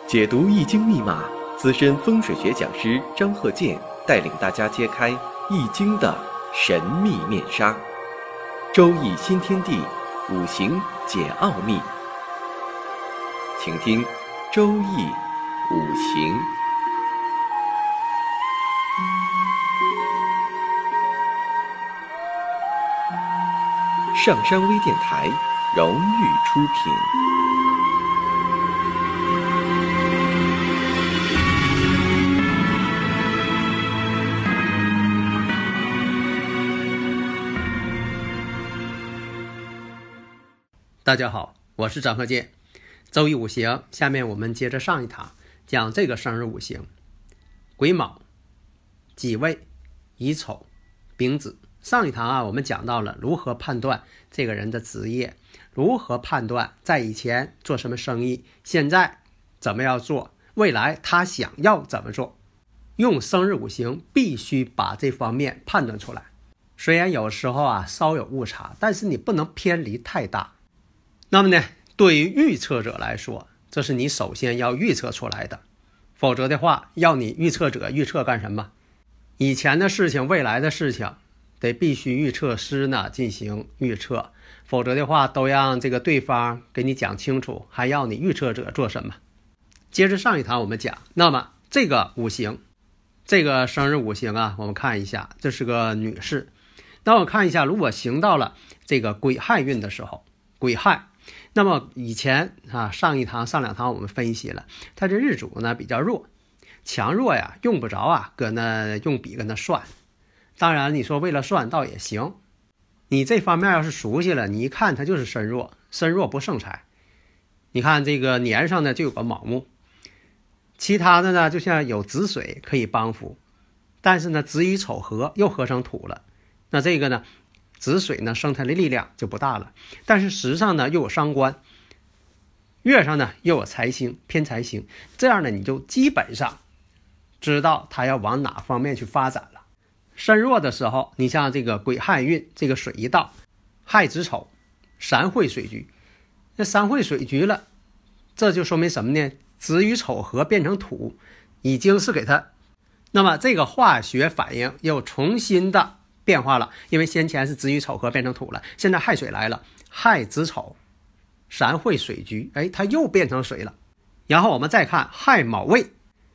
解读易经密码，资深风水学讲师张鹤剑带领大家揭开易经的神秘面纱。周易新天地，五行解奥秘。请听周易五行。上山微电台荣誉出品。 大家好，我是张鹤剑。周易五行，下面我们接着上一堂讲这个生日五行：癸卯、己未、乙丑、丙子。上一堂我们讲到了如何判断这个人的职业，如何判断在以前做什么生意，现在怎么样做，未来他想要怎么做。用生日五行必须把这方面判断出来。虽然有时候稍有误差，但是你不能偏离太大。那么呢，对于预测者来说，这是你首先要预测出来的，否则的话，要你预测者预测干什么？以前的事情，未来的事情，得必须预测师呢进行预测，否则的话，都让这个对方给你讲清楚，还要你预测者做什么？接着上一堂我们讲，那么这个五行，这个生日五行我们看一下，这是个女士。那我看一下，如果行到了这个癸亥运的时候，癸亥。那么以前上两堂我们分析了，他这日主呢比较弱，强弱用不着搁那用笔跟那算。当然你说为了算倒也行，你这方面要是熟悉了，你一看他就是身弱，身弱不胜财。你看这个年上呢就有个卯木，其他的呢就像有子水可以帮扶，但是呢子与丑合又合成土了，那这个呢子水呢生它的力量就不大了，但是时上呢又有伤官，月上呢又有财星偏财星，这样呢你就基本上知道他要往哪方面去发展了。身弱的时候，你像这个癸亥运，这个水一到，亥子丑，三会水局，那三会水局了，这就说明什么呢？子与丑合变成土，已经是给他，那么这个化学反应又重新的变化了，因为先前是子与丑合变成土了，现在亥水来了，亥子丑三会水局，它又变成水了。然后我们再看亥卯未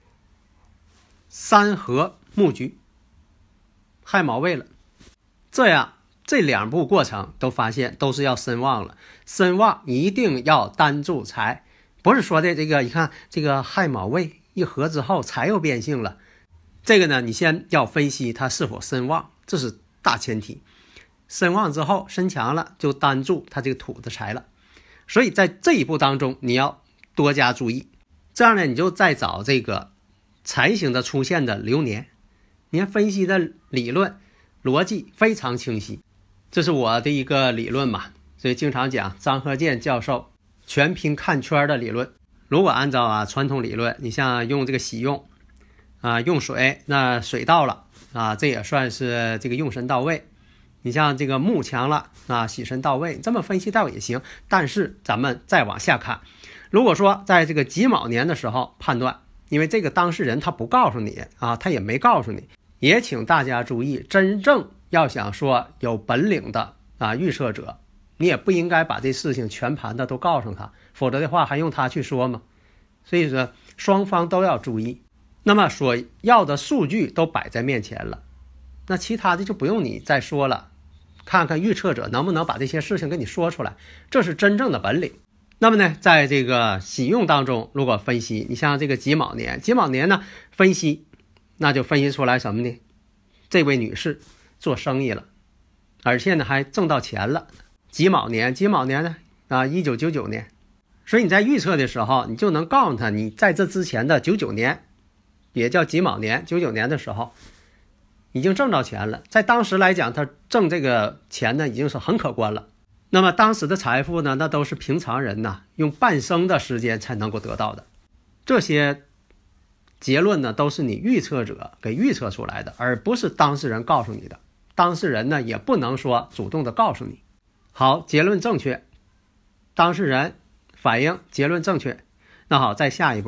三合木局，亥卯未了，这样这两步过程都发现都是要身旺了。身旺一定要单助财，不是说的这个，你看这个亥卯未一合之后财又变性了，这个呢你先要分析它是否身旺，这是大前提。身旺之后身强了，就单助它这个土的财了。所以在这一步当中你要多加注意，这样呢你就再找这个财星的出现的流年，你看分析的理论逻辑非常清晰，这是我的一个理论嘛，所以经常讲张鹤剑教授全凭看圈的理论。如果按照传统理论，你像用这个喜用用水，那水到了这也算是这个用神到位。你像这个木强了喜神到位，这么分析倒也行。但是咱们再往下看，如果说在这个己卯年的时候判断，因为这个当事人他不告诉你他也没告诉你，也请大家注意，真正要想说有本领的预测者，你也不应该把这事情全盘的都告诉他，否则的话还用他去说吗？所以说双方都要注意。那么所要的数据都摆在面前了，那其他的就不用你再说了，看看预测者能不能把这些事情跟你说出来，这是真正的本领。那么呢，在这个喜用当中，如果分析，你像这个己卯年呢分析，那就分析出来什么呢？这位女士做生意了，而且呢还挣到钱了。己卯年呢1999年，所以你在预测的时候，你就能告诉他，你在这之前的99年，也叫己卯年，99年的时候已经挣到钱了。在当时来讲，他挣这个钱呢已经是很可观了。那么当时的财富呢，那都是平常人用半生的时间才能够得到的。这些结论呢都是你预测者给预测出来的，而不是当事人告诉你的。当事人呢也不能说主动的告诉你。好，结论正确，当事人反映结论正确。那好，再下一步，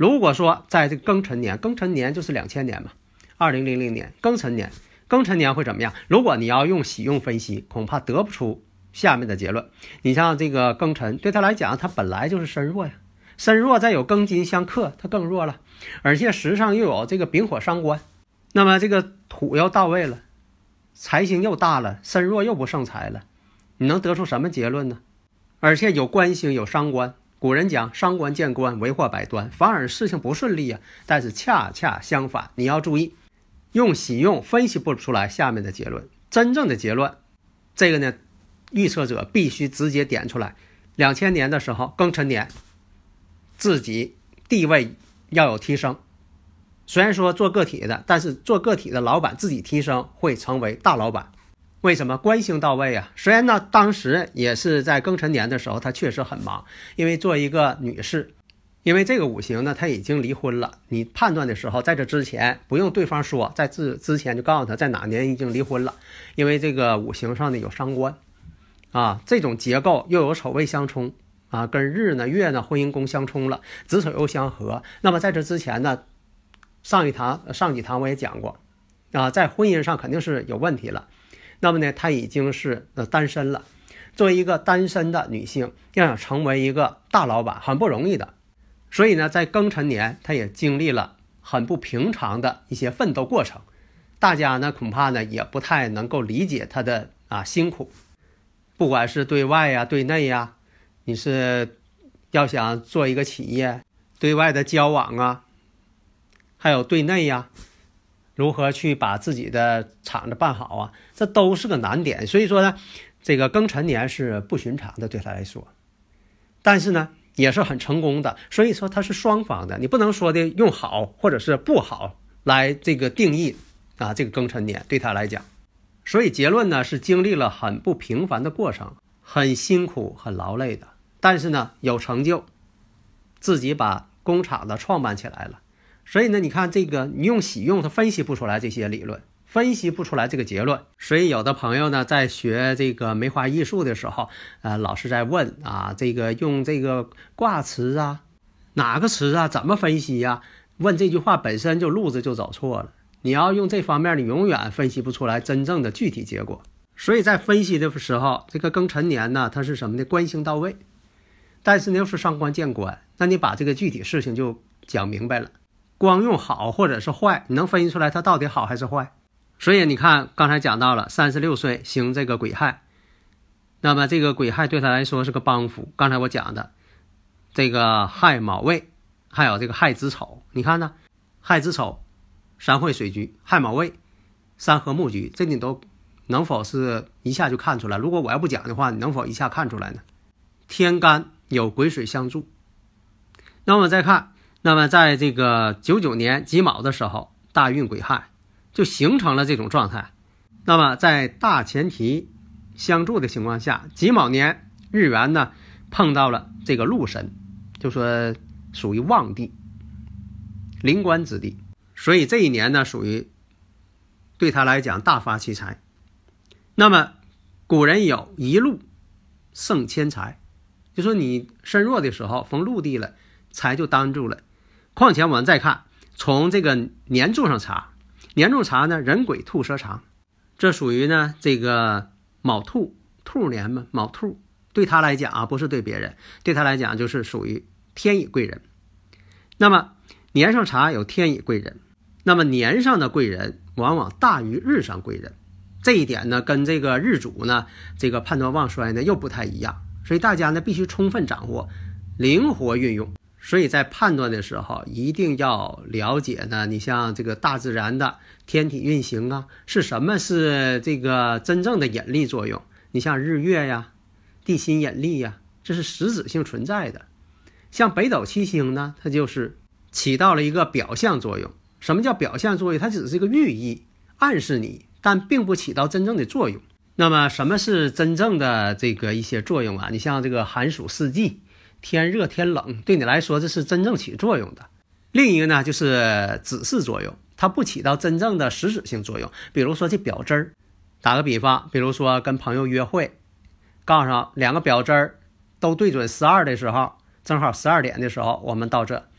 如果说在这个庚辰年，庚辰年就是2000年嘛，2000年庚辰年，庚辰年会怎么样？如果你要用喜用分析，恐怕得不出下面的结论。你像这个庚辰，对他来讲，他本来就是身弱呀，身弱再有庚金相克，他更弱了，而且时上又有这个丙火伤官，那么这个土又到位了，财星又大了，身弱又不胜财了，你能得出什么结论呢？而且有官星有伤官，古人讲伤官见官为祸百端，反而事情不顺利啊。但是恰恰相反，你要注意，用喜用分析不出来下面的结论，真正的结论，这个呢，预测者必须直接点出来。2000年的时候，庚辰年，自己地位要有提升。虽然说做个体的，但是做个体的老板自己提升会成为大老板。为什么？官星到位啊。虽然呢，当时也是在庚辰年的时候，他确实很忙，因为做一个女士，因为这个五行呢，他已经离婚了。你判断的时候，在这之前不用对方说，在之前就告诉他在哪年已经离婚了，因为这个五行上呢有伤官啊，这种结构又有丑未相冲啊，跟日呢月呢婚姻宫相冲了，子丑又相合。那么在这之前呢，上几堂我也讲过啊，在婚姻上肯定是有问题了。那么呢，她已经是单身了。作为一个单身的女性，要想成为一个大老板很不容易的。所以呢，在庚辰年，她也经历了很不平常的一些奋斗过程。大家呢恐怕呢也不太能够理解她的辛苦，不管是对外呀、对内呀，你是要想做一个企业，对外的交往啊，还有对内呀，如何去把自己的厂子办好啊，这都是个难点。所以说呢，这个庚辰年是不寻常的对他来说，但是呢也是很成功的。所以说它是双方的，你不能说的用好或者是不好来这个定义这个庚辰年对他来讲。所以结论呢是经历了很不平凡的过程，很辛苦很劳累的，但是呢有成就，自己把工厂的创办起来了。所以呢，你看这个，你用喜用，它分析不出来这些理论，分析不出来这个结论。所以有的朋友呢，在学这个梅花易数的时候，老师在问这个用这个卦辞哪个词怎么分析呀？问这句话本身就路子就走错了。你要用这方面，你永远分析不出来真正的具体结果。所以在分析的时候，这个庚辰年呢，它是什么呢？官星到位，但是呢又是伤官见官，那你把这个具体事情就讲明白了。光用好或者是坏，你能分析出来它到底好还是坏？所以你看刚才讲到了36岁行这个癸亥，那么这个癸亥对他来说是个帮扶。刚才我讲的这个亥卯未，还有这个亥子丑，你看呢，亥子丑三会水局，亥卯未三合木局，这你都能否是一下就看出来？如果我要不讲的话，你能否一下看出来呢？天干有癸水相助。那我们再看，那么在这个99年己卯的时候，大运癸亥就形成了这种状态。那么在大前提相助的情况下，己卯年日元呢碰到了这个禄神，就说属于旺地，临官之地，所以这一年呢属于对他来讲大发其财。那么古人有一禄胜千财，就说你身弱的时候逢禄地了，财就当住了。况且我们再看从这个年柱上查，年柱查呢人癸兔蛇长，这属于呢这个卯兔，兔年嘛，卯兔对他来讲不是对别人，对他来讲就是属于天乙贵人。那么年上查有天乙贵人，那么年上的贵人往往大于日上贵人，这一点呢跟这个日主呢这个判断旺衰呢又不太一样，所以大家呢必须充分掌握，灵活运用。所以在判断的时候一定要了解呢，你像这个大自然的天体运行是什么是这个真正的引力作用，你像日月呀、地心引力呀，这是实质性存在的。像北斗七星呢，它就是起到了一个表象作用。什么叫表象作用？它只是一个寓意，暗示你，但并不起到真正的作用。那么什么是真正的这个一些作用你像这个寒暑四季，天热天冷，对你来说这是真正起作用的。另一个呢就是指示作用，它不起到真正的实质性作用。比如说这表针儿，打个比方，比如说跟朋友约会，告诉两个表针儿都对准12的时候，正好12点的时候我们到这，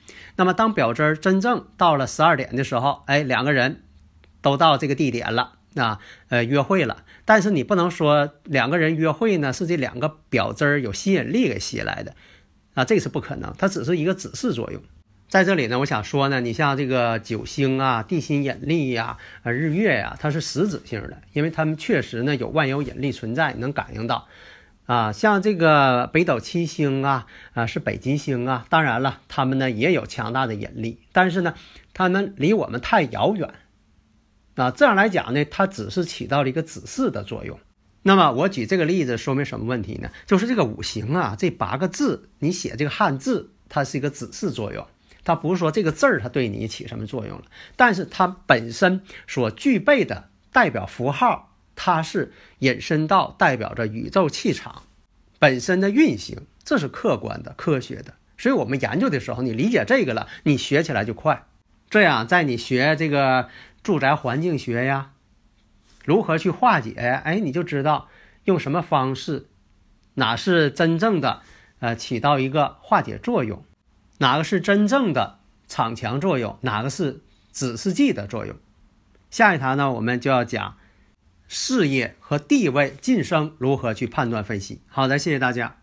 那么当表针真正到了12点的时候，两个人都到这个地点了约会了。但是你不能说两个人约会呢是这两个表针有吸引力给吸来的这是不可能，它只是一个指示作用。在这里呢，我想说呢，你像这个九星地心引力日月它是实质性的，因为它们确实呢有万有引力存在，能感应到像这个北斗七星是北极星当然了，它们呢也有强大的引力，但是呢它们离我们太遥远这样来讲呢，它只是起到了一个指示的作用。那么我举这个例子说明什么问题呢？就是这个五行这8个字，你写这个汉字，它是一个指示作用，它不是说这个字它对你起什么作用了，但是它本身所具备的代表符号，它是引申到代表着宇宙气场本身的运行，这是客观的科学的。所以我们研究的时候，你理解这个了，你学起来就快。这样在你学这个住宅环境学如何去化解你就知道用什么方式，哪是真正的起到一个化解作用，哪个是真正的场强作用，哪个是指示剂的作用。下一堂呢，我们就要讲事业和地位晋升如何去判断分析。好的，谢谢大家。